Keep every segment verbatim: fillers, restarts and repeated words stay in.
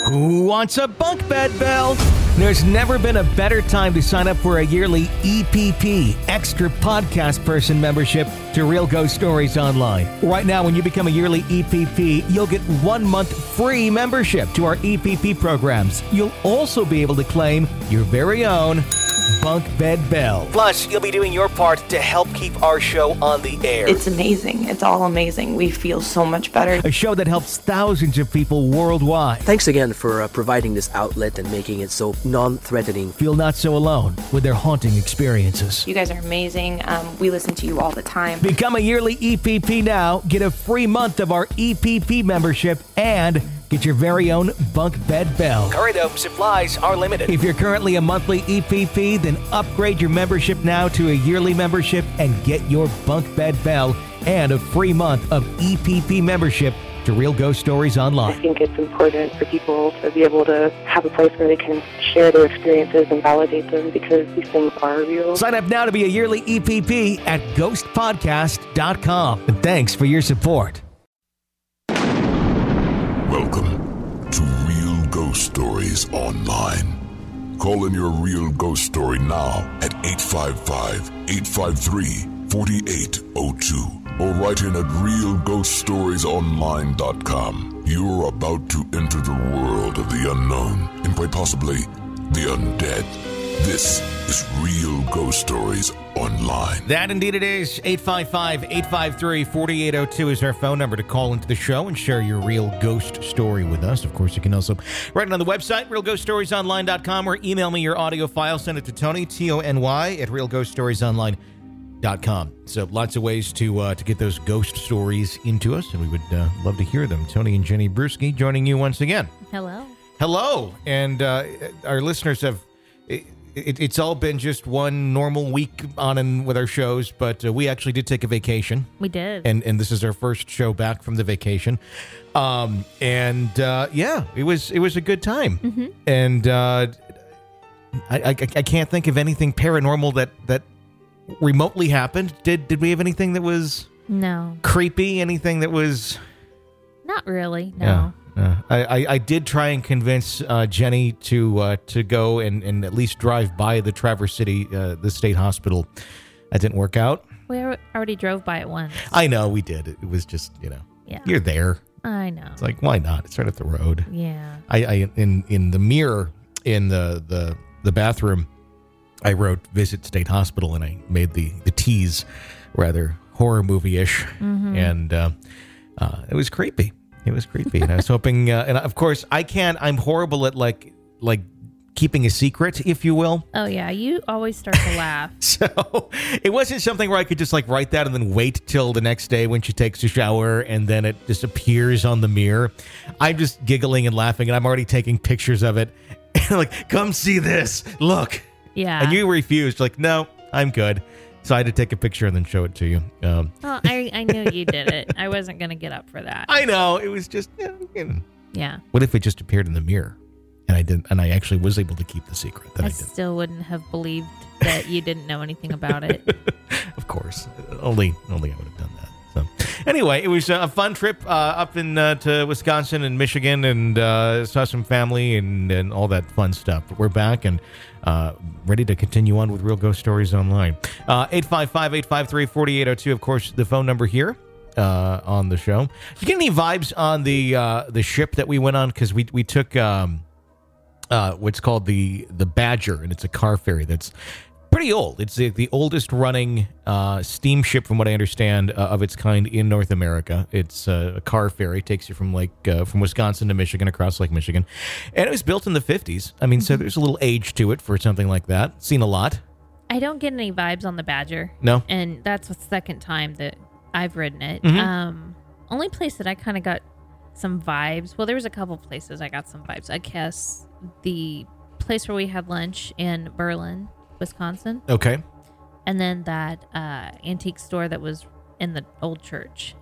Who wants a bunk bed, Bell? There's never been a better time to sign up for a yearly E P P, Extra Podcast Person membership to Real Ghost Stories Online. Right now, when you become a yearly E P P, you'll get one month free membership to our E P P programs. You'll also be able to claim your very own Bunk Bed Bell. Plus, you'll be doing your part to help keep our show on the air. It's amazing. It's all amazing. We feel so much better. A show that helps thousands of people worldwide. Thanks again for uh, providing this outlet and making it so non-threatening. Feel not so alone with their haunting experiences. You guys are amazing. Um, we listen to you all the time. Become a yearly E P P now. Get a free month of our E P P membership and get your very own Bunk Bed Bell. Hurry though, supplies are limited. If you're currently a monthly E P P, then upgrade your membership now to a yearly membership and get your Bunk Bed Bell and a free month of E P P membership to Real Ghost Stories Online. I think it's important for people to be able to have a place where they can share their experiences and validate them because these things are real. Sign up now to be a yearly E P P at ghost podcast dot com. And thanks for your support. Welcome to Real Ghost Stories Online. Call in your real ghost story now at eight five five, eight five three, four eight zero two or write in at real ghost stories online dot com. You're about to enter the world of the unknown and quite possibly the undead. This is Real Ghost Stories Online. That indeed it is. eight five five, eight five three, four eight zero two is our phone number to call into the show and share your real ghost story with us. Of course, you can also write it on the website, real ghost stories online dot com, or email me your audio file. Send it to Tony, T O N Y, at real ghost stories online dot com. So lots of ways to uh, to get those ghost stories into us, and we would uh, love to hear them. Tony and Jenny Brewski joining you once again. Hello. Hello. And uh, our listeners have... It, It, it's all been just one normal week on and with our shows, but uh, we actually did take a vacation. We did. And and this is our first show back from the vacation. Um, and uh, yeah, it was it was a good time. Mm-hmm. And uh, I, I I can't think of anything paranormal that, that remotely happened. Did did we have anything that was no creepy? Anything that was not really? No. Yeah. Uh, I, I, I did try and convince uh, Jenny to uh, to go and, and at least drive by the Traverse City, uh, the state hospital. That didn't work out. We already drove by it once. I know, we did. It was just, you know, yeah. You're there. I know. It's like, why not? It's right at the road. Yeah. I, I in in the mirror in the, the, the bathroom, I wrote visit state hospital, and I made the, the tease rather horror movie-ish. Mm-hmm. And uh, uh, it was creepy. It was creepy, and I was hoping, uh, and of course, I can't, I'm horrible at, like, like keeping a secret, if you will. Oh, yeah, you always start to laugh. So, it wasn't something where I could just, like, write that and then wait till the next day when she takes a shower, and then it just appears on the mirror. I'm just giggling and laughing, and I'm already taking pictures of it. And like, come see this, look. Yeah. And you refused, like, no, I'm good. So I had to take a picture and then show it to you. Um, well, I, I knew you did it. I wasn't going to get up for that. I know. It was just, you know, you know. Yeah. What if it just appeared in the mirror and I didn't, and I actually was able to keep the secret that I, I did? still wouldn't have believed that you didn't know anything about it. Of course. Only, only I would have done that. So anyway, it was a fun trip uh, up in uh, to Wisconsin and Michigan, and uh, saw some family and, and all that fun stuff. But we're back and uh, ready to continue on with Real Ghost Stories Online. Uh, eight five five, eight five three, four eight zero two, of course, the phone number here uh, on the show. You get any vibes on the uh, the ship that we went on? Because we we took um, uh, what's called the the Badger, and it's a car ferry that's pretty old. It's the, the oldest running uh, steamship, from what I understand, uh, of its kind in North America. It's uh, a car ferry, takes you from like uh, from Wisconsin to Michigan, across Lake Michigan, and it was built in the fifties. I mean, mm-hmm. So there's a little age to it for something like that. Seen a lot. I don't get any vibes on the Badger. No, and that's the second time that I've ridden it. Mm-hmm. Um, only place that I kind of got some vibes. Well, there was a couple places I got some vibes. I guess the place where we had lunch in Berlin, Wisconsin. Okay. And then that uh, antique store that was in the old church.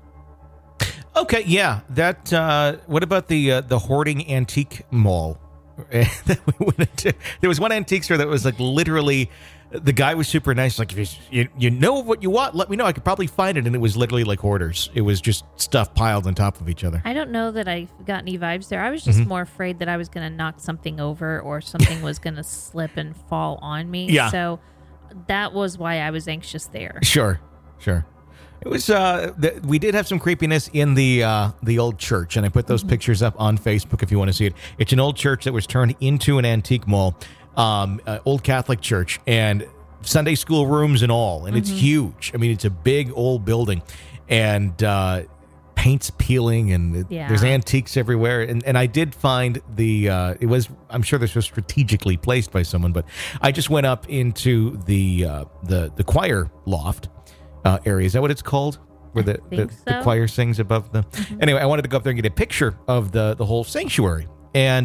Okay, yeah. That. Uh, what about the uh, the hoarding antique mall that we went into? There was one antique store that was like literally the guy was super nice. Like, if you, you you know what you want, let me know. I could probably find it. And it was literally like hoarders. It was just stuff piled on top of each other. I don't know that I got any vibes there. I was just Mhm. more afraid that I was going to knock something over or something was going to slip and fall on me. Yeah. So that was why I was anxious there. Sure, sure. It was. Uh, th- we did have some creepiness in the uh, the old church, and I put those pictures up on Facebook if you want to see it. It's an old church that was turned into an antique mall, um, uh, old Catholic church, and Sunday school rooms and all, and it's huge. I mean, it's a big old building, and uh, paint's peeling, and it- Yeah. there's antiques everywhere. And and I did find the. Uh, it was. I'm sure this was strategically placed by someone, but I just went up into the uh, the the choir loft. Uh, area. Is that what it's called? Where the, the, think the so. choir sings above the... Anyway, I wanted to go up there and get a picture of the, the whole sanctuary and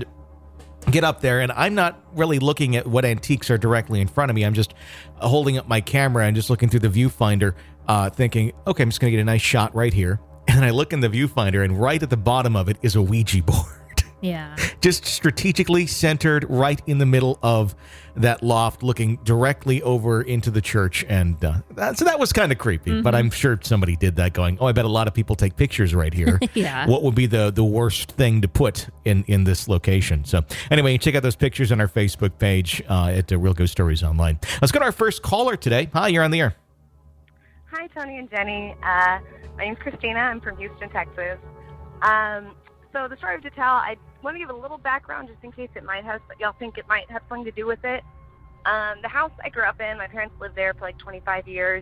get up there. And I'm not really looking at what antiques are directly in front of me. I'm just holding up my camera and just looking through the viewfinder, uh, thinking, okay, I'm just going to get a nice shot right here. And then I look in the viewfinder, and right at the bottom of it is a Ouija board. Yeah. Just strategically centered right in the middle of that loft, looking directly over into the church. And uh, that, so that was kind of creepy, Mm-hmm. but I'm sure somebody did that going, oh, I bet a lot of people take pictures right here. Yeah. What would be the, the worst thing to put in, in this location? So anyway, you check out those pictures on our Facebook page uh, at uh, Real Ghost Stories Online. Let's go to our first caller today. Hi, you're on the air. Hi, Tony and Jenny. Uh, my name's Christina. I'm from Houston, Texas. Um, so the story I have to tell, I want to give a little background just in case it might have, y'all think it might have something to do with it. Um, the house I grew up in, my parents lived there for like twenty-five years.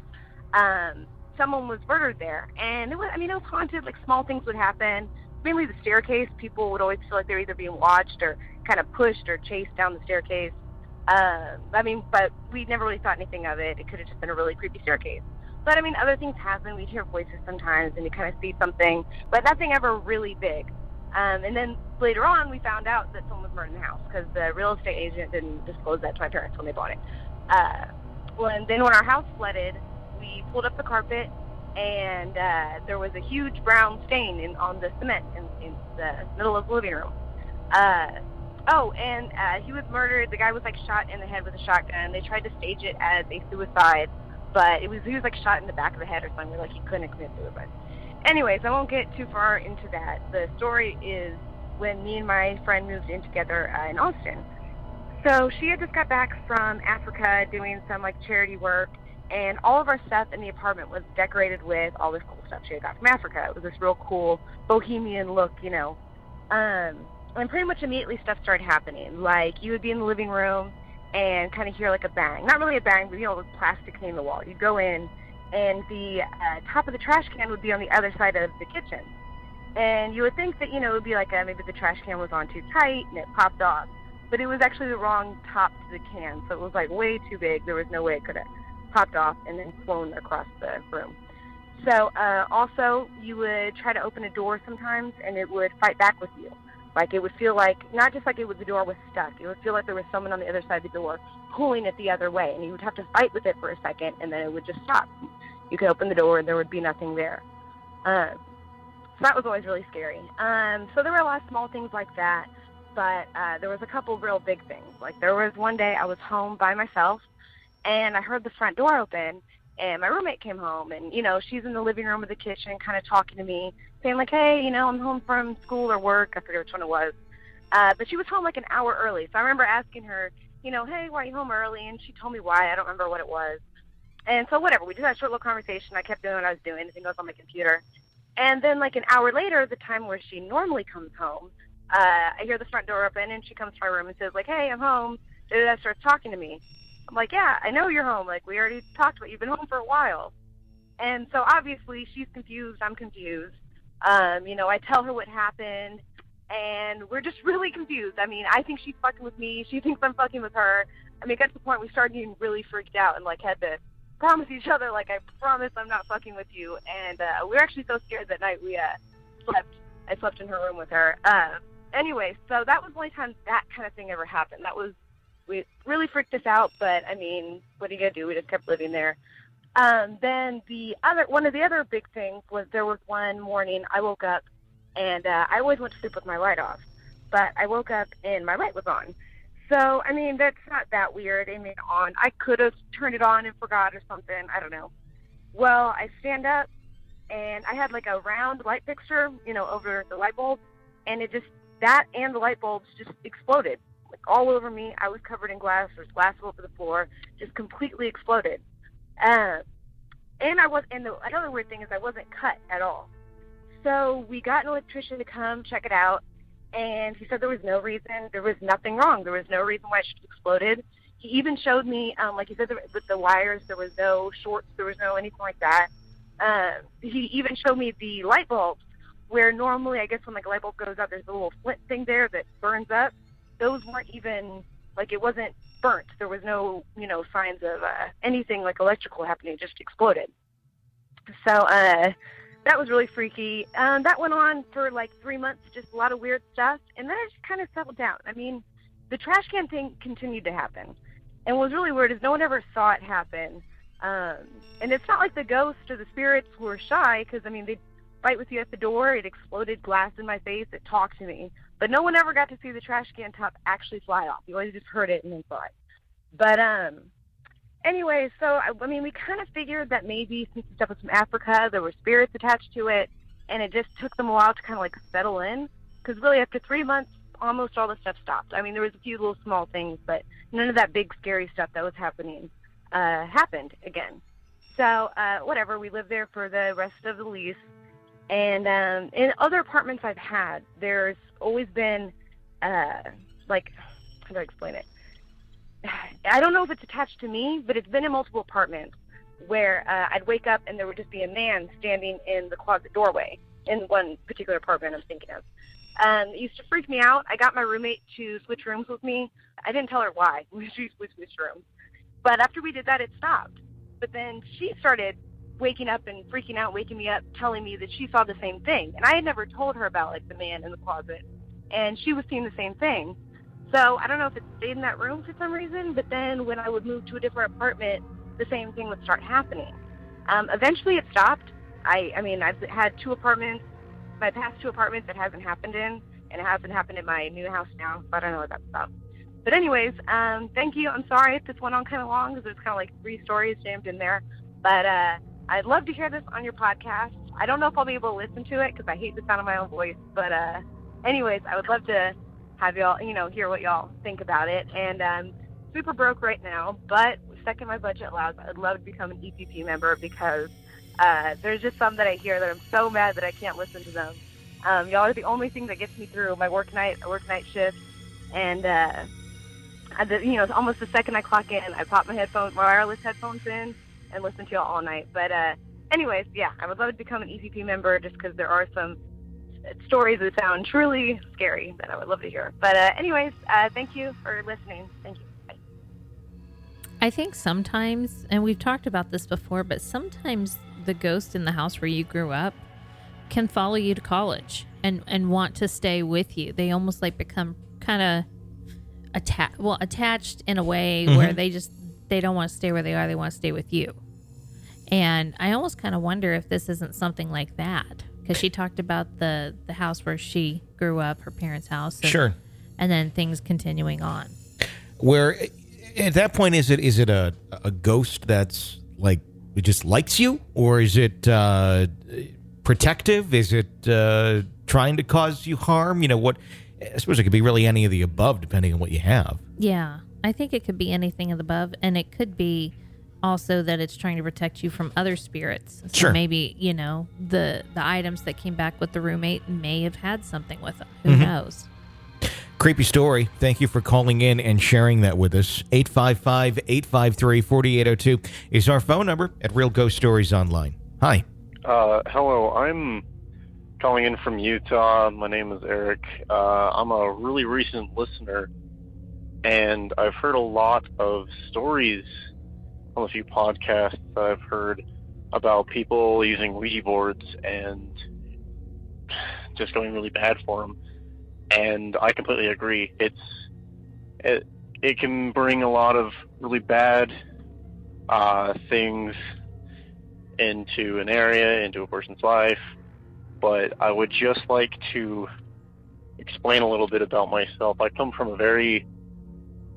Um, someone was murdered there, and it was, I mean, it was haunted. Like small things would happen. Mainly the staircase. People would always feel like they were either being watched or kind of pushed or chased down the staircase. Uh, I mean, but we never really thought anything of it. It could have just been a really creepy staircase. But I mean, other things happen. We'd hear voices sometimes, and you kind of see something, but nothing ever really big. Um, and then later on, we found out that someone was murdered in the house because the real estate agent didn't disclose that to my parents when they bought it. Uh, when then when our house flooded, we pulled up the carpet, and uh, there was a huge brown stain in, on the cement in, in the middle of the living room. Uh, oh, and uh, he was murdered. The guy was like shot in the head with a shotgun. They tried to stage it as a suicide, but it was he was like shot in the back of the head or something. Like he couldn't commit suicide. Anyways, I won't get too far into that. The story is when me and my friend moved in together uh, in Austin. So she had just got back from Africa doing some like charity work, and all of our stuff in the apartment was decorated with all this cool stuff she had got from Africa. It was this real cool bohemian look, you know. Um, and pretty much immediately stuff started happening. Like you would be in the living room and kind of hear like a bang. Not really a bang, but you know, with plastic hitting the wall. You'd go in, and the uh, top of the trash can would be on the other side of the kitchen. And you would think that, you know, it would be like a, maybe the trash can was on too tight and it popped off. But it was actually the wrong top to the can, so it was like way too big. There was no way it could have popped off and then flown across the room. So uh, also, you would try to open a door sometimes, and it would fight back with you. Like it would feel like, not just like it was the door was stuck, it would feel like there was someone on the other side of the door pulling it the other way, and you would have to fight with it for a second, and then it would just stop. You could open the door, and there would be nothing there. Um, so that was always really scary. Um, so there were a lot of small things like that, but uh, there was a couple real big things. Like there was one day I was home by myself, and I heard the front door open, and my roommate came home, and, you know, she's in the living room of the kitchen kind of talking to me, saying like, hey, you know, I'm home from school or work. I forget which one it was. Uh, but she was home like an hour early. So I remember asking her, you know, hey, why are you home early? And she told me why. I don't remember what it was. And so whatever, we just had a short little conversation. I kept doing what I was doing. Everything goes on my computer. And then like an hour later, the time where she normally comes home, uh, I hear the front door open, and she comes to my room and says like, hey, I'm home. And that starts talking to me. I'm like, yeah, I know you're home. Like we already talked about, you've been home for a while. And so obviously she's confused. I'm confused. Um, you know, I tell her what happened, and we're just really confused. I mean, I think she's fucking with me. She thinks I'm fucking with her. I mean, it got to the point we started getting really freaked out and like had to promise each other, like, I promise I'm not fucking with you. And uh, we were actually so scared that night we uh, slept. I slept in her room with her. Uh, anyway, so that was the only time that kind of thing ever happened. That was, we really freaked us out, but I mean, what are you gonna do? We just kept living there. Um, then the other, one of the other big things was there was one morning I woke up, and uh, I always went to sleep with my light off, but I woke up and my light was on. So, I mean, that's not that weird. I mean, on. I could have turned it on and forgot or something. I don't know. Well, I stand up, and I had like a round light fixture, you know, over the light bulb, and it just, that and the light bulbs just exploded. Like all over me. I was covered in glass. There's glass all over the floor. Just completely exploded. Uh, and I was, and the another weird thing is I wasn't cut at all. So we got an electrician to come check it out, and he said there was no reason, there was nothing wrong. There was no reason why it should have exploded. He even showed me, um, like he said, there, with the wires, there was no shorts, there was no anything like that. Uh, he even showed me the light bulbs, where normally, I guess when like a light bulb goes out, there's a little flint thing there that burns up. Those weren't even, like it wasn't burnt. There was no, you know, signs of uh, anything like electrical happening. It just exploded. So uh, that was really freaky. Um, that went on for like three months, just a lot of weird stuff. And then it just kind of settled down. I mean, the trash can thing continued to happen. And what was really weird is no one ever saw it happen. Um, and it's not like the ghosts or the spirits were shy, because, I mean, they'd fight with you at the door. It exploded glass in my face. It talked to me. But no one ever got to see the trash can top actually fly off. You always just heard it and then saw it. But um, anyway, so, I, I mean, we kind of figured that maybe since the stuff was from Africa, there were spirits attached to it, and it just took them a while to kind of, like, settle in. Because really, after three months, almost all the stuff stopped. I mean, there was a few little small things, but none of that big, scary stuff that was happening uh, happened again. So, uh, whatever, we lived there for the rest of the lease. And um, in other apartments I've had, there's always been, uh, like, how do I explain it? I don't know if it's attached to me, but it's been in multiple apartments where uh, I'd wake up and there would just be a man standing in the closet doorway in one particular apartment I'm thinking of. Um, it used to freak me out. I got my roommate to switch rooms with me. I didn't tell her why. We switched switch rooms. But after we did that, it stopped. But then she started waking up and freaking out, waking me up, telling me that she saw the same thing. And I had never told her about, like, the man in the closet. And she was seeing the same thing. So I don't know if it stayed in that room for some reason, but then when I would move to a different apartment, the same thing would start happening. Um, eventually it stopped. I, I mean, I've had two apartments, my past two apartments it hasn't happened in, and it hasn't happened in my new house now, so I don't know what that's about. But anyways, um, thank you. I'm sorry if this went on kind of long, because there's kind of like three stories jammed in there. But uh, I'd love to hear this on your podcast. I don't know if I'll be able to listen to it, because I hate the sound of my own voice. But uh, anyways, I would love to have y'all, you know, hear what y'all think about it. And um, super broke right now, but second my budget allows, I'd love to become an E P P member, because uh, there's just some that I hear that I'm so mad that I can't listen to them. Um, y'all are the only thing that gets me through my work night, I work night shift, and uh, I, you know, almost the second I clock in, I pop my headphones, my wireless headphones in, and listen to y'all all night. But uh, anyways, yeah, I would love to become an E P P member, just because there are some stories that sound truly scary that I would love to hear. But uh, anyways, uh, thank you for listening. Thank you. Bye. I think sometimes, and we've talked about this before, but sometimes the ghost in the house where you grew up can follow you to college and, and want to stay with you. They almost like become kind of attached, well, attached in a way mm-hmm. where they just, they don't want to stay where they are. They want to stay with you. And I almost kind of wonder if this isn't something like that. Because she talked about the, the house where she grew up, her parents' house. And, sure. And then things continuing on. Where, at that point, is it is it a, a ghost that's, like, it just likes you? Or is it uh, protective? Is it uh, trying to cause you harm? You know, what? I suppose it could be really any of the above, depending on what you have. Yeah. I think it could be anything of the above. And it could be also that it's trying to protect you from other spirits. So sure. maybe, you know, the the items that came back with the roommate may have had something with them. Who mm-hmm. knows? Creepy story. Thank you for calling in and sharing that with us. eight five five, eight five three, four eight zero two is our phone number at Real Ghost Stories Online. Hi. Uh, hello. I'm calling in from Utah. My name is Eric. Uh, I'm a really recent listener, and I've heard a lot of stories on a few podcasts that I've heard about people using Ouija boards and just going really bad for them. And I completely agree. It's it it can bring a lot of really bad uh, things into an area, into a person's life. But I would just like to explain a little bit about myself. I come from a very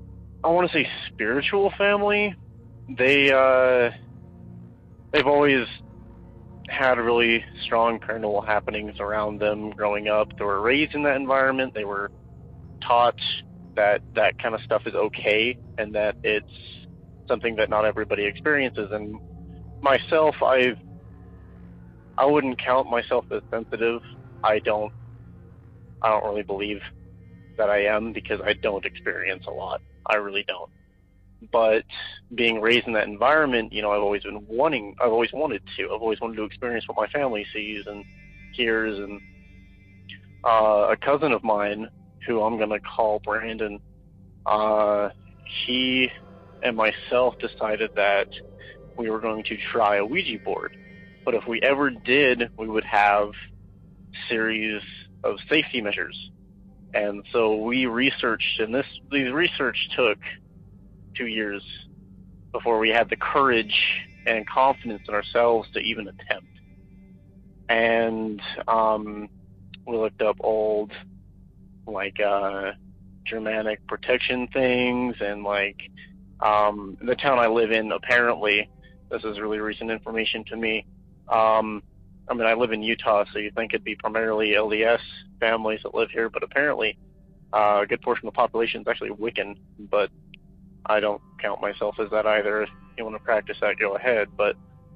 I want to say spiritual family. They, uh, they've always had really strong paranormal happenings around them growing up. They were raised in that environment. They were taught that that kind of stuff is okay and that it's something that not everybody experiences. And myself, I've, I wouldn't count myself as sensitive. I don't, I don't really believe that I am because I don't experience a lot. I really don't. But being raised in that environment, you know, I've always been wanting, I've always wanted to, I've always wanted to experience what my family sees and hears. And uh, a cousin of mine, who I'm going to call Brandon, uh, he and myself decided that we were going to try a Ouija board. But if we ever did, we would have series of safety measures. And so we researched, and this these research took two years before we had the courage and confidence in ourselves to even attempt. And um, we looked up old, like, uh, Germanic protection things, and, like, um, the town I live in, apparently, this is really recent information to me, um, I mean, I live in Utah, so you think it'd be primarily L D S families that live here, but apparently uh, a good portion of the population is actually Wiccan, but I don't count myself as that either. If you want to practice that, go ahead. But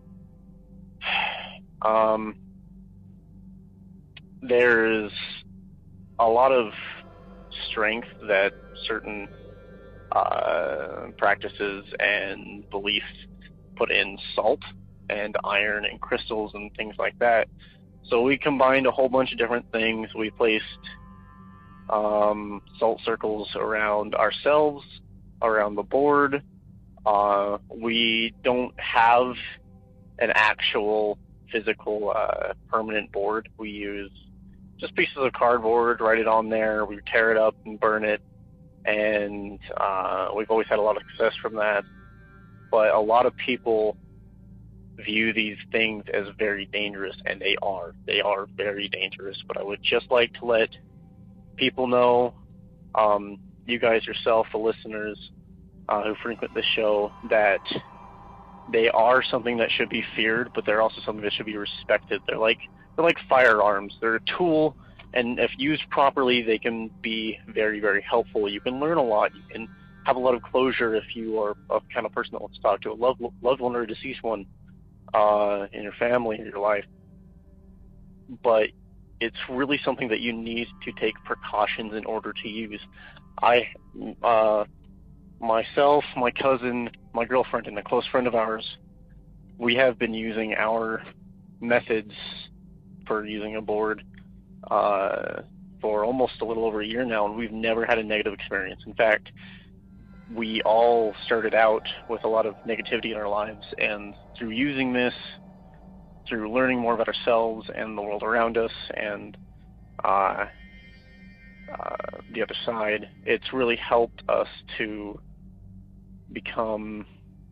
um, there's a lot of strength that certain uh, practices and beliefs put in salt and iron and crystals and things like that. So we combined a whole bunch of different things. We placed um, salt circles around ourselves, around the board. Uh, we don't have an actual physical uh, permanent board. We use just pieces of cardboard, write it on there, we tear it up and burn it, and uh, we've always had a lot of success from that. But a lot of people view these things as very dangerous, and they are. They are very dangerous. But I would just like to let people know, um, you guys yourself, the listeners uh, who frequent the show, that they are something that should be feared, but they're also something that should be respected. They're like they're like firearms. They're a tool, and if used properly, they can be very, very helpful. You can learn a lot. You can have a lot of closure if you are a kind of person that wants to talk to a loved, loved one or a deceased one uh, in your family, in your life. But it's really something that you need to take precautions in order to use. I, uh, myself, my cousin, my girlfriend, and a close friend of ours, we have been using our methods for using a board uh, for almost a little over a year now, and we've never had a negative experience. In fact, we all started out with a lot of negativity in our lives, and through using this, through learning more about ourselves and the world around us and uh, uh, the other side, it's really helped us to become,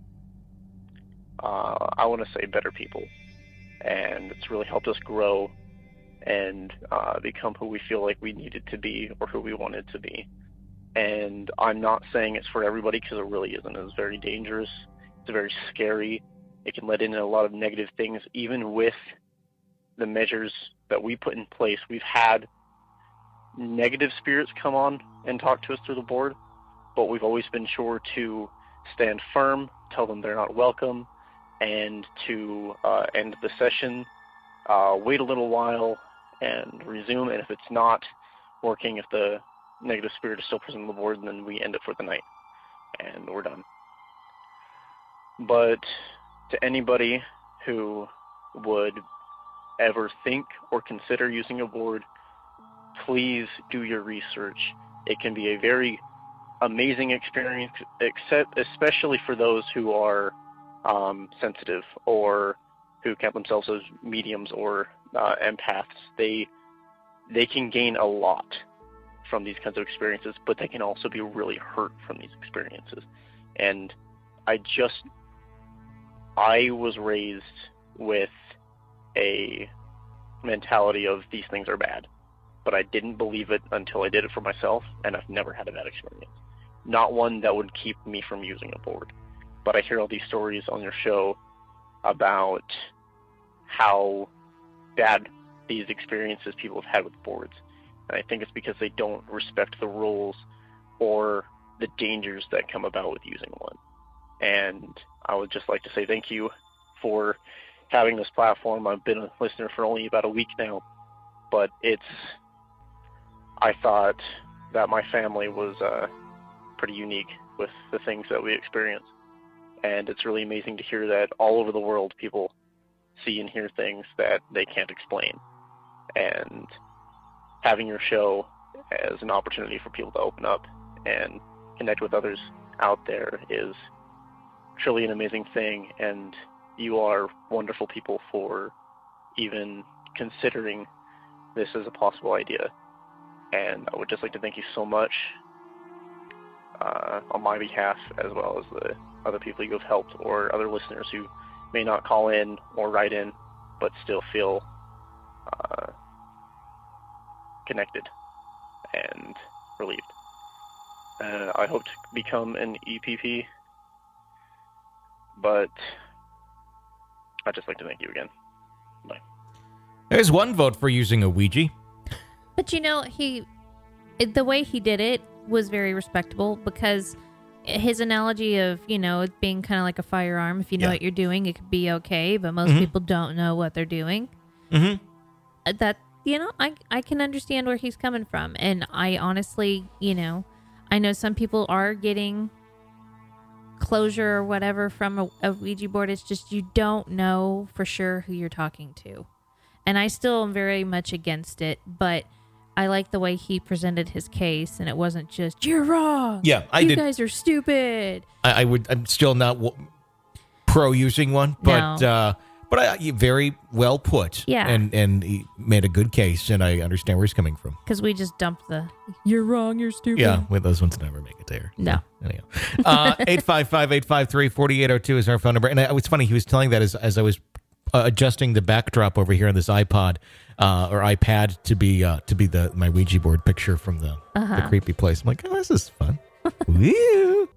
uh, I want to say, better people. And it's really helped us grow and uh, become who we feel like we needed to be or who we wanted to be. And I'm not saying it's for everybody, because it really isn't. It's very dangerous. It's very scary. It can let in a lot of negative things. Even with the measures that we put in place, we've had negative spirits come on and talk to us through the board, but we've always been sure to stand firm, tell them they're not welcome, and to uh, end the session, uh, wait a little while, and resume. And if it's not working, if the negative spirit is still present on the board, then we end it for the night, and we're done. But to anybody who would ever think or consider using a board, please do your research. It can be a very amazing experience, except especially for those who are um, sensitive or who count themselves as mediums or uh, empaths. They they can gain a lot from these kinds of experiences, but they can also be really hurt from these experiences. And I just, I was raised with a mentality of these things are bad, but I didn't believe it until I did it for myself, and I've never had a bad experience. not one that would keep me from using a board. But I hear all these stories on your show about how bad these experiences people have had with boards. And I think it's because they don't respect the rules or the dangers that come about with using one. And I would just like to say thank you for having this platform. I've been a listener for only about a week now, but it's, I thought that my family was uh, pretty unique with the things that we experience. And it's really amazing to hear that all over the world people see and hear things that they can't explain. And having your show as an opportunity for people to open up and connect with others out there is truly an amazing thing. And you are wonderful people for even considering this as a possible idea. And I would just like to thank you so much uh, on my behalf, as well as the other people you have helped or other listeners who may not call in or write in, but still feel uh, connected and relieved. Uh, I hope to become an E P P, but I'd just like to thank you again. Bye. There's one vote for using a Ouija. But you know, he, the way he did it was very respectable, because his analogy of, you know, it being kind of like a firearm. If you know Yeah. what you're doing, it could be okay, but most Mhm. people don't know what they're doing. Mm-hmm. Uh, That, you know, I, I can understand where he's coming from. And I honestly, you know, I know some people are getting closure or whatever from a, a Ouija board. It's just you don't know for sure who you're talking to. And I still am very much against it, but I like the way he presented his case, and it wasn't just, you're wrong. Yeah, I you did. You guys are stupid. I, I would. I'm still not w- pro using one, but No. uh, but I, you very well put. Yeah. and and he made a good case, and I understand where he's coming from. Because we just dumped the, you're wrong, you're stupid. Yeah, well, those ones never make it there. No. So, anyhow, uh, eight five five, eight five three, four eight zero two is our phone number. And I, it's funny, he was telling that as, as I was uh, adjusting the backdrop over here on this iPod uh, or iPad to be uh, to be the my Ouija board picture from the, Uh-huh. the creepy place. I'm like, oh, this is fun. Woo.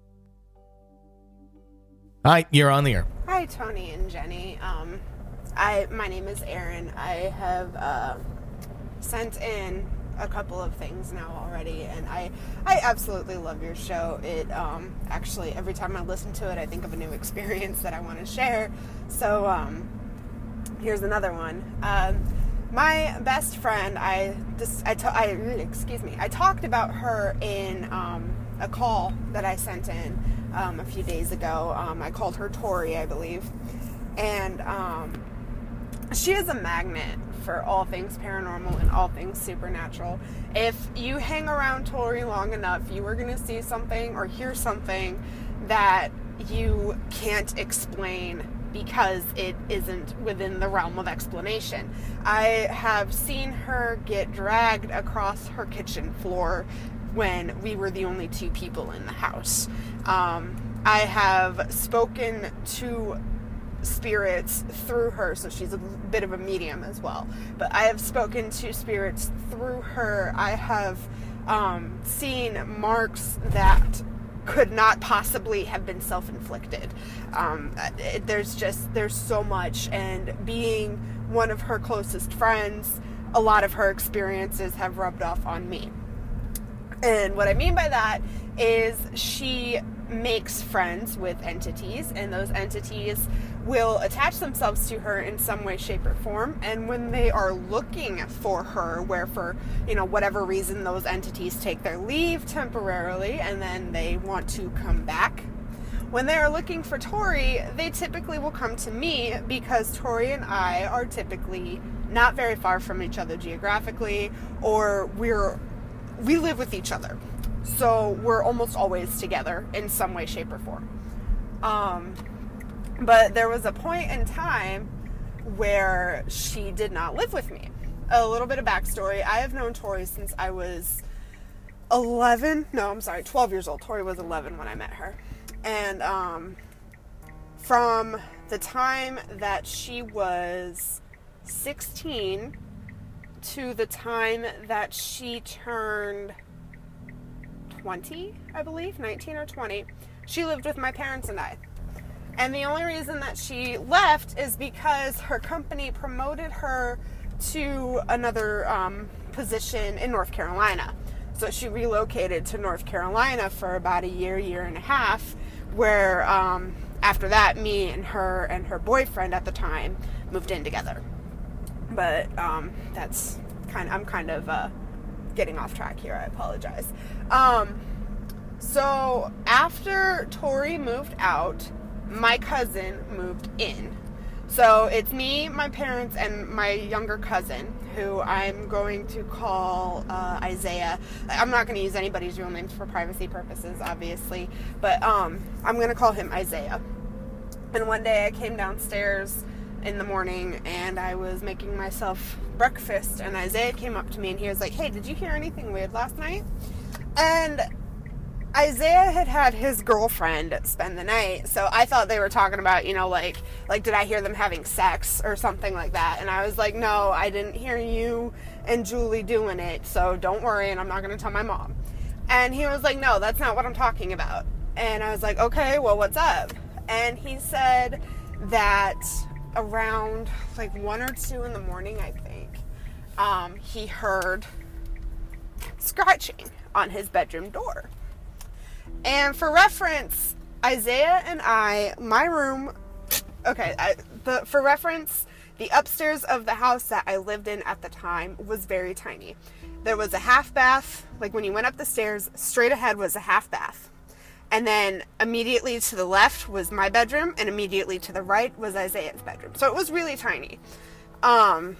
Hi, you're on the air. Hi, Tony and Jenny. Um, I my name is Erin. I have uh, sent in a couple of things now already, and I I absolutely love your show. It um, actually every time I listen to it, I think of a new experience that I want to share. So um, here's another one. Um, my best friend, I just I, ta- I excuse me, I talked about her in um, a call that I sent in um, a few days ago. Um, I called her Tori, I believe, and um, she is a magnet for all things paranormal and all things supernatural. If you hang around Tori long enough, you are going to see something or hear something that you can't explain because it isn't within the realm of explanation. I have seen her get dragged across her kitchen floor when we were the only two people in the house. Um, I have spoken to spirits through her, so she's a bit of a medium as well, but I have spoken to spirits through her. I have um, seen marks that could not possibly have been self-inflicted. Um, it, there's just there's so much, and being one of her closest friends, a lot of her experiences have rubbed off on me. And what I mean by that is she makes friends with entities, and those entities will attach themselves to her in some way, shape, or form. And when they are looking for her, where for, you know, whatever reason those entities take their leave temporarily and then they want to come back, when they are looking for Tori, they typically will come to me, because Tori and I are typically not very far from each other geographically, or we're we live with each other. So we're almost always together in some way, shape, or form. Um, but there was a point in time where she did not live with me. A little bit of backstory. I have known Tori since I was eleven. No, I'm sorry, twelve years old. Tori was eleven when I met her. And um, from the time that she was sixteen to the time that she turned twenty, I believe, nineteen or twenty, she lived with my parents and I. And the only reason that she left is because her company promoted her to another um, position in North Carolina. So she relocated to North Carolina for about a year, year and a half, where um, after that, me and her and her boyfriend at the time moved in together. But um, that's kind of, I'm kind of uh, getting off track here. I apologize. Um, so after Tori moved out, my cousin moved in. So it's me, my parents, and my younger cousin, who I'm going to call uh, Isaiah. I'm not going to use anybody's real names for privacy purposes, obviously, but um, I'm going to call him Isaiah. And one day I came downstairs in the morning and I was making myself breakfast, and Isaiah came up to me and he was like, "Hey, did you hear anything weird last night?" And Isaiah had had his girlfriend spend the night, so I thought they were talking about, you know, like, like, did I hear them having sex or something like that? And I was like, no, I didn't hear you and Julie doing it, so don't worry, and I'm not going to tell my mom. And he was like, no, that's not what I'm talking about. And I was like, okay, well, what's up? And he said that around, like, one or two in the morning, I think, um, he heard scratching on his bedroom door. And for reference, Isaiah and I, my room, okay, I, the, for reference, the upstairs of the house that I lived in at the time was very tiny. There was a half bath, like when you went up the stairs, straight ahead was a half bath. And then immediately to the left was my bedroom, and immediately to the right was Isaiah's bedroom. So it was really tiny. Um,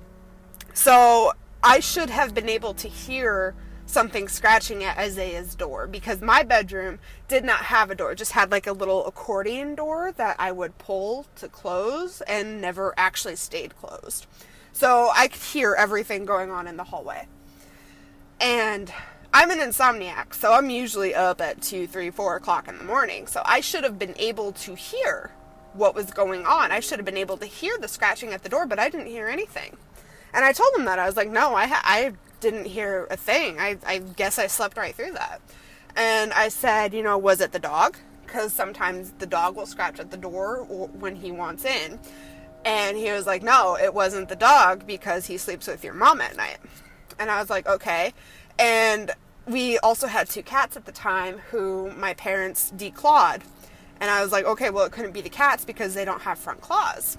so I should have been able to hear something scratching at Isaiah's door, because my bedroom did not have a door. It just had like a little accordion door that I would pull to close and never actually stayed closed. So I could hear everything going on in the hallway. And I'm an insomniac, so I'm usually up at two, three, four o'clock in the morning. So I should have been able to hear what was going on. I should have been able to hear the scratching at the door, but I didn't hear anything. And I told him that. I was like, no, I ha- I didn't hear a thing. I, I guess I slept right through that. And I said, you know, was it the dog? Because sometimes the dog will scratch at the door when he wants in. And he was like, no, it wasn't the dog, because he sleeps with your mom at night. And I was like, okay. And we also had two cats at the time who my parents declawed. And I was like, okay, well, it couldn't be the cats because they don't have front claws.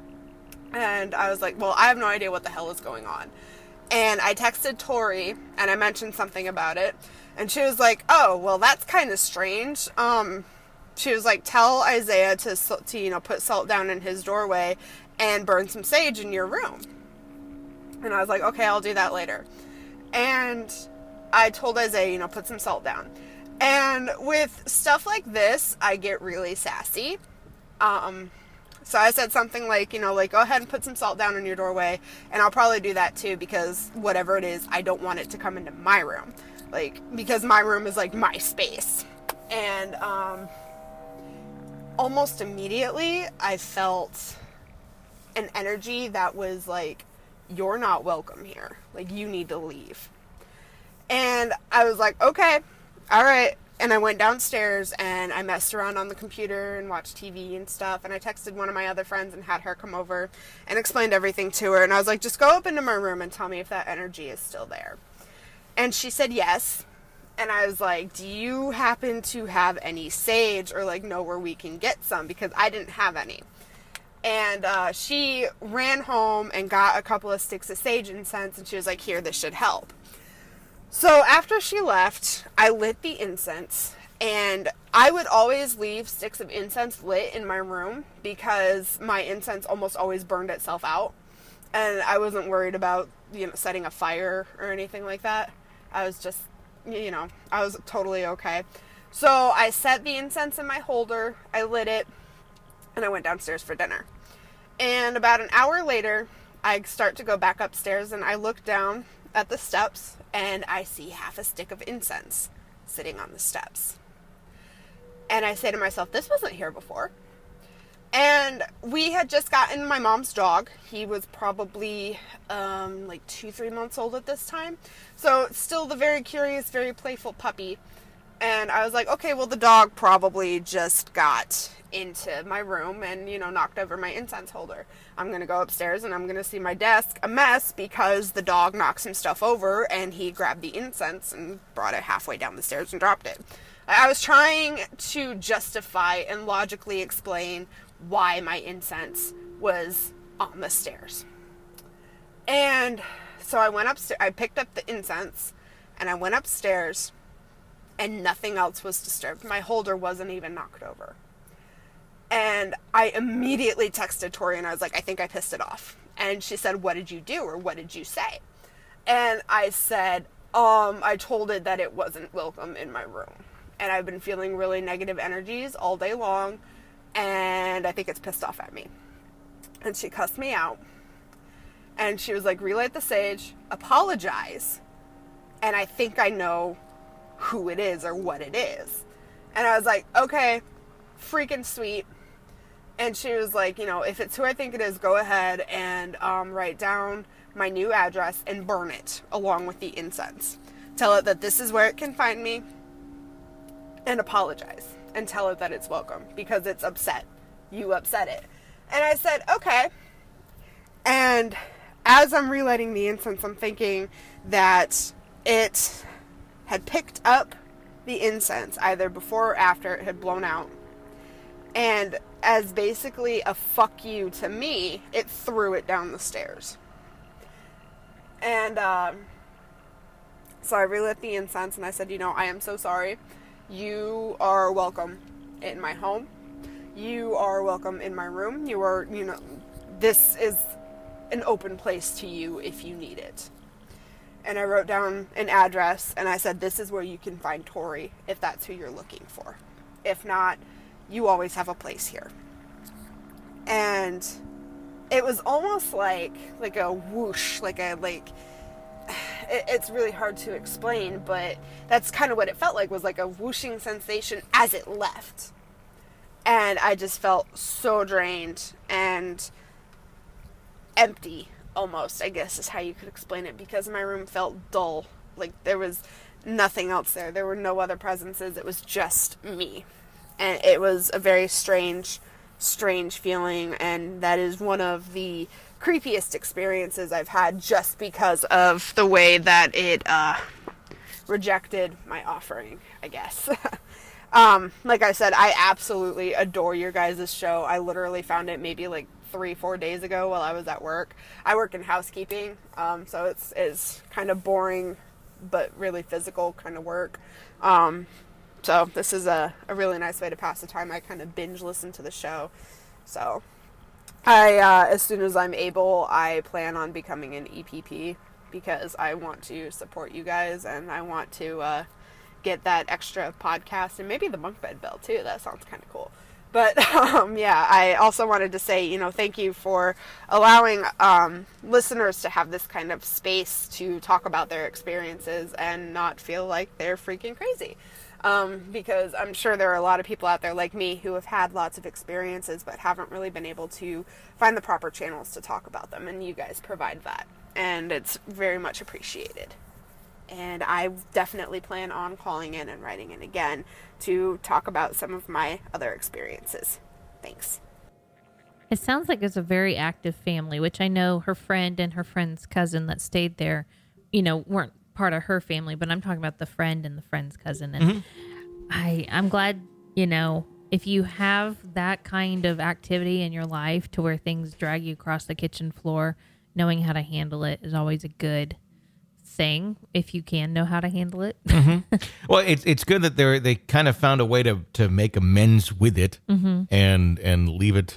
And I was like, well, I have no idea what the hell is going on. And I texted Tori, and I mentioned something about it. And she was like, oh, well, that's kind of strange. Um, she was like, tell Isaiah to, to, you know, put salt down in his doorway and burn some sage in your room. And I was like, okay, I'll do that later. And I told Isaiah, you know, put some salt down. And with stuff like this, I get really sassy. Um... So I said something like, you know, like, go ahead and put some salt down in your doorway, and I'll probably do that too, because whatever it is, I don't want it to come into my room. Like, because my room is like my space. And um, almost immediately, I felt an energy that was like, you're not welcome here. Like, you need to leave. And I was like, okay, all right. And I went downstairs and I messed around on the computer and watched T V and stuff. And I texted one of my other friends and had her come over and explained everything to her. And I was like, just go up into my room and tell me if that energy is still there. And she said yes. And I was like, do you happen to have any sage, or like know where we can get some? Because I didn't have any. And uh, she ran home and got a couple of sticks of sage incense, and she was like, here, this should help. So after she left, I lit the incense, and I would always leave sticks of incense lit in my room because my incense almost always burned itself out, and I wasn't worried about, you know, setting a fire or anything like that. I was just, you know, I was totally okay. So I set the incense in my holder, I lit it, and I went downstairs for dinner. And about an hour later, I start to go back upstairs, and I look down at the steps, and I see half a stick of incense sitting on the steps. And I say to myself, this wasn't here before. And we had just gotten my mom's dog. He was probably um, like two, three months old at this time. So still the very curious, very playful puppy. And I was like, okay, well, the dog probably just got into my room and, you know, knocked over my incense holder. I'm going to go upstairs and I'm going to see my desk a mess because the dog knocked some stuff over and he grabbed the incense and brought it halfway down the stairs and dropped it. I was trying to justify and logically explain why my incense was on the stairs. And so I went upstairs, I picked up the incense and I went upstairs and nothing else was disturbed. My holder wasn't even knocked over. And I immediately texted Tori and I was like, I think I pissed it off. And she said, what did you do? Or what did you say? And I said, um, I told it that it wasn't welcome in my room. And I've been feeling really negative energies all day long. And I think it's pissed off at me. And she cussed me out. And she was like, relight the sage, apologize. And I think I know who it is or what it is. And I was like, okay, freaking sweet. And she was like, you know, if it's who I think it is, go ahead and um, write down my new address and burn it along with the incense. Tell it that this is where it can find me and apologize. And tell it that it's welcome because it's upset. You upset it. And I said, okay. And as I'm relighting the incense, I'm thinking that it had picked up the incense either before or after it had blown out. And as basically a fuck you to me, it threw it down the stairs. And um, so I relit the incense and I said, you know, I am so sorry. You are welcome in my home. You are welcome in my room. You are, you know, this is an open place to you if you need it. And I wrote down an address and I said, this is where you can find Tori if that's who you're looking for. If not, you always have a place here. And it was almost like, like a whoosh, like a, like, it's really hard to explain, but that's kind of what it felt like, was like a whooshing sensation as it left. And I just felt so drained and empty, almost, I guess is how you could explain it, because my room felt dull. Like there was nothing else there. There were no other presences. It was just me. And it was a very strange, strange feeling, and that is one of the creepiest experiences I've had just because of the way that it uh, rejected my offering, I guess. um, like I said, I absolutely adore your guys' show. I literally found it maybe like three, four days ago while I was at work. I work in housekeeping, um, so it's, it's kind of boring, but really physical kind of work. Um, so this is a, a really nice way to pass the time. I kind of binge listen to the show. So I, uh, as soon as I'm able, I plan on becoming an E P P because I want to support you guys and I want to uh, get that extra podcast and maybe the bunk bed bell too. That sounds kind of cool. But um, yeah, I also wanted to say, you know, thank you for allowing um, listeners to have this kind of space to talk about their experiences and not feel like they're freaking crazy. Um, because I'm sure there are a lot of people out there like me who have had lots of experiences but haven't really been able to find the proper channels to talk about them, and you guys provide that, and it's very much appreciated. And I definitely plan on calling in and writing in again to talk about some of my other experiences. Thanks. It sounds like it's a very active family, which I know her friend and her friend's cousin that stayed there, you know, weren't part of her family, but I'm talking about the friend and the friend's cousin. And mm-hmm. I, I'm glad, you know, if you have that kind of activity in your life to where things drag you across the kitchen floor, knowing how to handle it is always a good thing if you can know how to handle it. Mm-hmm. Well, it's it's good that they they kind of found a way to to make amends with it mm-hmm. and and leave it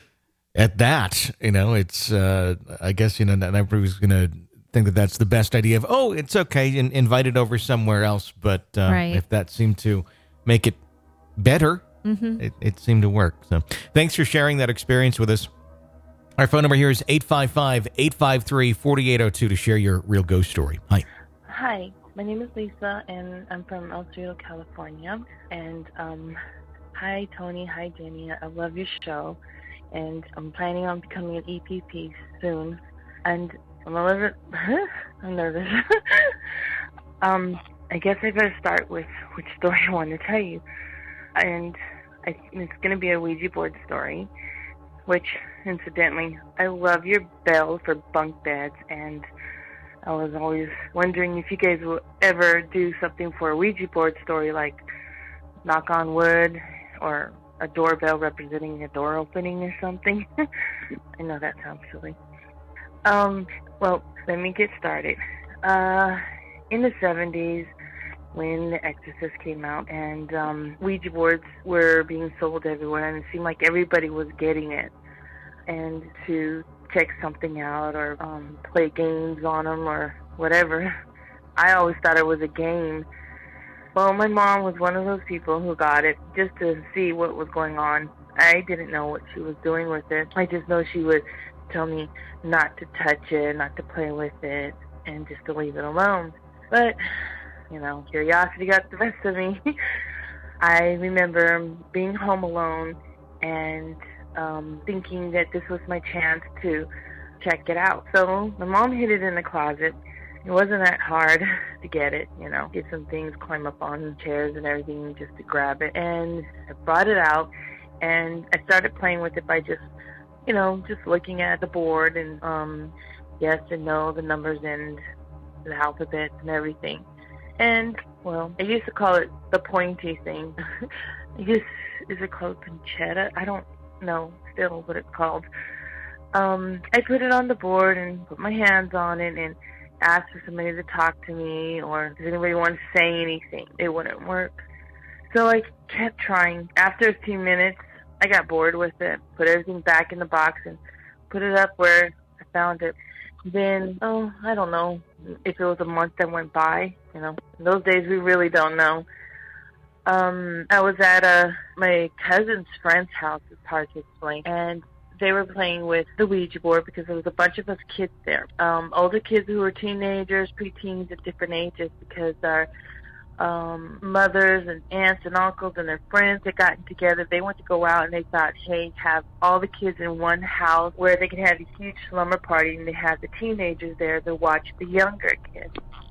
at that. You know, it's uh, I guess you know not everybody's gonna think that that's the best idea of, oh, it's okay, and invite it over somewhere else. But uh, right. if that seemed to make it better, mm-hmm. it, it seemed to work. So thanks for sharing that experience with us. Our phone number here is eight five five, eight five three, four eight zero two to share your real ghost story. Hi. Hi, my name is Lisa, and I'm from El Cerrito, California. And um, hi, Tony. Hi, Jenny. I love your show. and I'm planning on becoming an E P P soon. And I'm a little bit, I'm nervous. um, I guess I better start with which story I want to tell you. And I, it's going to be a Ouija board story, which, incidentally, I love your bell for bunk beds, and I was always wondering if you guys will ever do something for a Ouija board story, like knock on wood or a doorbell representing a door opening or something. I know that sounds silly. Um, well, let me get started. Uh, in the seventies, when The Exorcist came out, and um, Ouija boards were being sold everywhere, and it seemed like everybody was getting it, and to check something out or um, play games on them or whatever. I always thought it was a game. Well, my mom was one of those people who got it just to see what was going on. I didn't know what she was doing with it. I just know she would tell me not to touch it, not to play with it, and just to leave it alone. But, you know, curiosity got the best of me. I remember being home alone and um, thinking that this was my chance to check it out. So my mom hid it in the closet. It wasn't that hard to get it, you know, get some things, climb up on chairs and everything just to grab it. And I brought it out, and I started playing with it by just, you know, just looking at the board and um, yes and no, the numbers and the alphabet and everything. And, well, I used to call it the pointy thing. I guess, is it called pancetta? I don't know still what it's called. Um, I put it on the board and put my hands on it and asked for somebody to talk to me or does anybody want to say anything. It wouldn't work. So I kept trying. After a few minutes, I got bored with it, put everything back in the box and put it up where I found it. Then, oh, I don't know if it was a month that went by. You know, in those days we really don't know. Um, I was at a, my cousin's friend's house, it's hard to explain, and they were playing with the Ouija board because there was a bunch of us kids there. Um, older kids who were teenagers, preteens at different ages, because our um, mothers and aunts and uncles and their friends had gotten together. They went to go out and they thought, hey, have all the kids in one house where they could have a huge slumber party, and they had the teenagers there to watch the younger kids.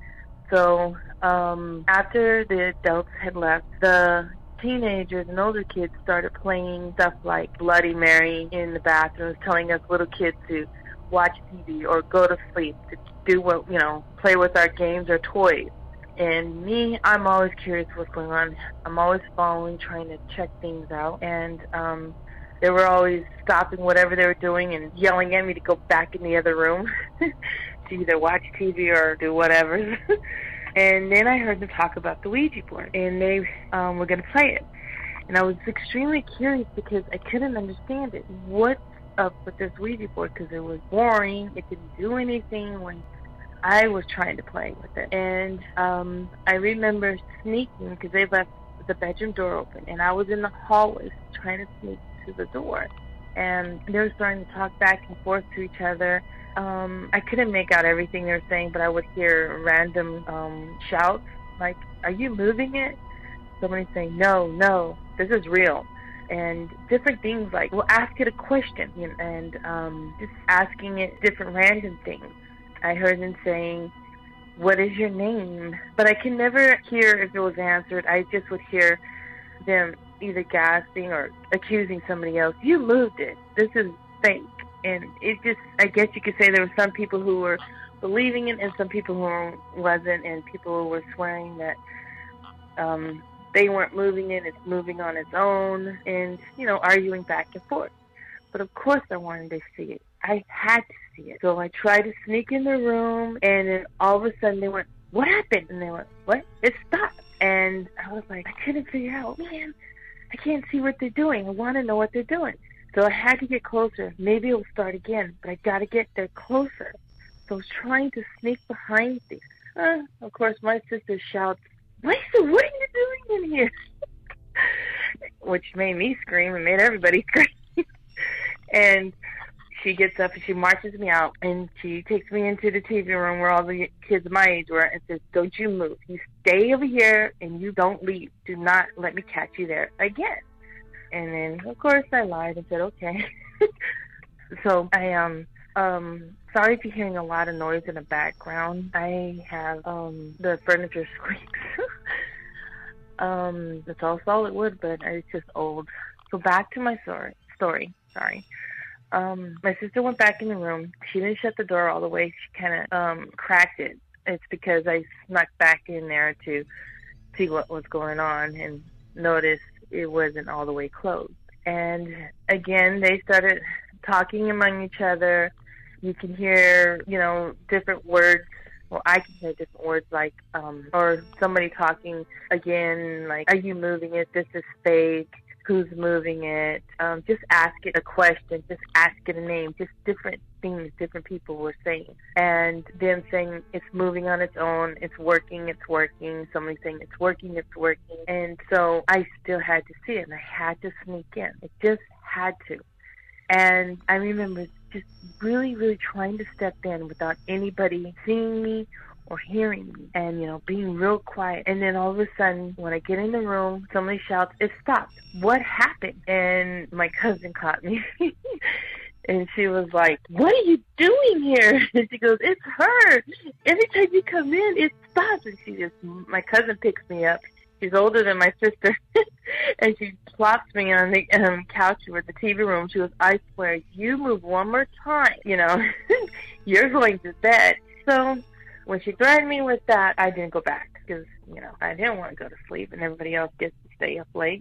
So um, after the adults had left, the teenagers and older kids started playing stuff like Bloody Mary in the bathrooms, telling us little kids to watch T V or go to sleep, to do what, you know, play with our games or toys. And me, I'm always curious what's going on. I'm always following, trying to check things out. And um, they were always stopping whatever they were doing and yelling at me to go back in the other room to either watch T V or do whatever. And then I heard them talk about the Ouija board, and they um, were going to play it. And I was extremely curious because I couldn't understand it. What's up with this Ouija board? Because it was boring. It didn't do anything when I was trying to play with it. And um, I remember sneaking because they left the bedroom door open, and I was in the hallways trying to sneak to the door. And they were starting to talk back and forth to each other. Um, I couldn't make out everything they were saying, but I would hear random um, shouts, like, are you moving it? Somebody saying, no, no, this is real. And different things like, well, ask it a question, you know, and um, just asking it different random things. I heard them saying, what is your name? But I can never hear if it was answered. I just would hear them either gasping or accusing somebody else. You moved it. This is fake. And it just, I guess you could say there were some people who were believing it and some people who wasn't, and people who were swearing that um, they weren't moving it, it's moving on its own, and, you know, arguing back and forth. But of course I wanted to see it. I had to see it. So I tried to sneak in the room, and then all of a sudden they went, what happened? And they went, what? It stopped. And I was like, I couldn't figure out, man, I can't see what they're doing. I want to know what they're doing. So I had to get closer. Maybe it'll start again, but I got to get there closer. So I was trying to sneak behind things. Uh, of course, my sister shouts, Lisa, what are you doing in here? Which made me scream and made everybody scream. And she gets up and she marches me out, and she takes me into the T V room where all the kids my age were and says, don't you move. You stay over here and you don't leave. Do not let me catch you there again. And then, of course, I lied and said, okay. So I, um, um, sorry if you're hearing a lot of noise in the background. I have, um, the furniture squeaks. um, it's all solid wood, but it's just old. So back to my story, story, sorry. Um, my sister went back in the room. She didn't shut the door all the way. She kind of, um, cracked it. It's because I snuck back in there to see what was going on and noticed it wasn't all the way closed. And again, they started talking among each other. You can hear, you know, different words. Well, I can hear different words like, um, or somebody talking again, like, are you moving it? This is fake. Who's moving it? Um, just ask it a question. Just ask it a name. Just different things different people were saying. And them saying it's moving on its own. It's working. It's working. Somebody saying it's working. It's working. And so I still had to see it, and I had to sneak in. I just had to. And I remember just really, really trying to step in without anybody seeing me or hearing me, and, you know, being real quiet. And then all of a sudden, when I get in the room, somebody shouts, it stopped. What happened? And my cousin caught me. And she was like, what are you doing here? And she goes, it's her. Every time you come in, it stops. And she just, my cousin picks me up. She's older than my sister. And she plops me on the um, couch with the T V room. She goes, I swear, you move one more time, you know, you're going to bed. So when she threatened me with that, I didn't go back because, you know, I didn't want to go to sleep and everybody else gets to stay up late.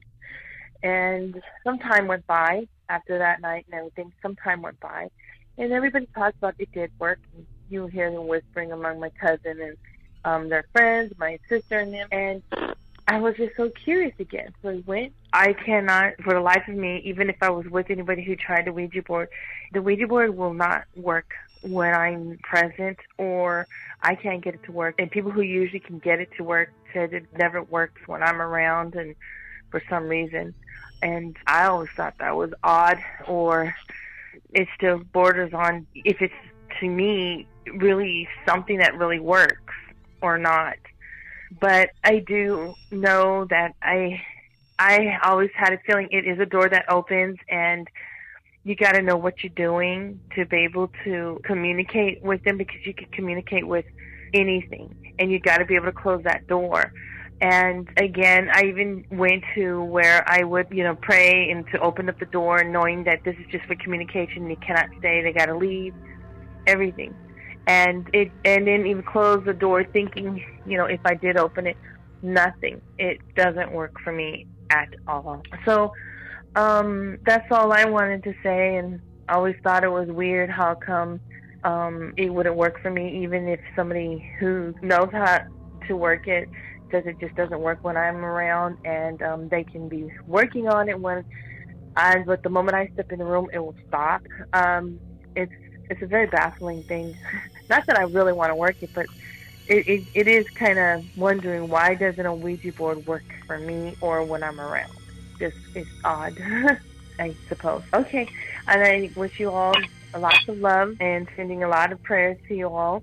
And some time went by after that night and everything. Some time went by. And everybody talked about it did work. And you hear them whispering among my cousin and um, their friends, my sister and them. And I was just so curious again. So I went. I cannot, for the life of me, even if I was with anybody who tried the Ouija board, the Ouija board will not work when I'm present, or I can't get it to work. And people who usually can get it to work said it never works when I'm around, and for some reason. And I always thought that was odd, or it still borders on if it's, to me, really something that really works or not. But I do know that I I always had a feeling it is a door that opens, and you got to know what you're doing to be able to communicate with them, because you can communicate with anything, and you got to be able to close that door. And again, I even went to where I would, you know, pray and to open up the door, knowing that this is just for communication. You cannot stay. They got to leave. Everything. And it, and then even close the door thinking, you know, if I did open it, nothing. It doesn't work for me at all. So um, that's all I wanted to say. And I always thought it was weird how come um, it wouldn't work for me, even if somebody who knows how to work it says it just doesn't work when I'm around. And um, they can be working on it when I, but the moment I step in the room, it will stop. Um, it's It's a very baffling thing. Not that I really want to work it, but it, it, it is kind of wondering, why doesn't a Ouija board work for me or when I'm around? Just, it's odd, I suppose. Okay, and I wish you all lots of love and sending a lot of prayers to you all.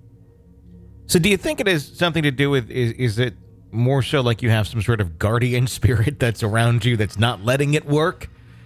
So do you think it has something to do with, is, is it more so like you have some sort of guardian spirit that's around you that's not letting it work?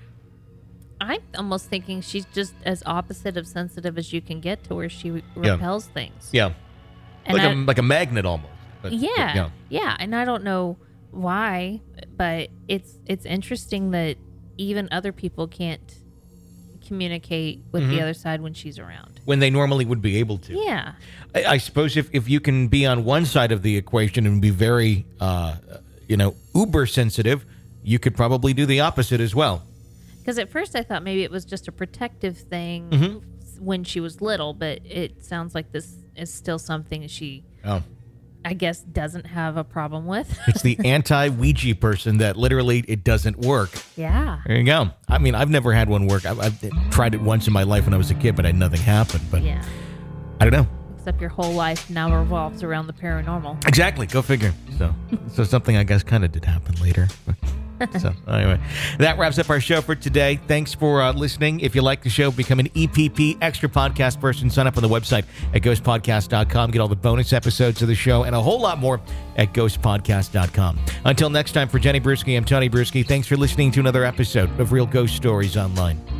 I'm almost thinking she's just as opposite of sensitive as you can get, to where she repels yeah. things. Yeah. And like, I, a, like a magnet almost. But, yeah, but, yeah. Yeah. And I don't know why, but it's it's interesting that even other people can't communicate with mm-hmm. the other side when she's around. When they normally would be able to. Yeah. I, I suppose if, if you can be on one side of the equation and be very, uh, you know, uber sensitive, you could probably do the opposite as well. Because at first I thought maybe it was just a protective thing mm-hmm. when she was little, but it sounds like this is still something she, oh. I guess, doesn't have a problem with. It's the anti-Ouija person that literally it doesn't work. Yeah. There you go. I mean, I've never had one work. I've, I've tried it once in my life when I was a kid, but I had nothing happen. But yeah. I don't know. Except your whole life now revolves around the paranormal. Exactly. Go figure. So, so something I guess kind of did happen later. So anyway, that wraps up our show for today. Thanks for uh, listening. If you like the show, become an E P P Extra Podcast person. Sign up on the website at ghost podcast dot com. Get all the bonus episodes of the show and a whole lot more at ghost podcast dot com. Until next time, for Jenny Bruschi, I'm Tony Bruschi. Thanks for listening to another episode of Real Ghost Stories Online.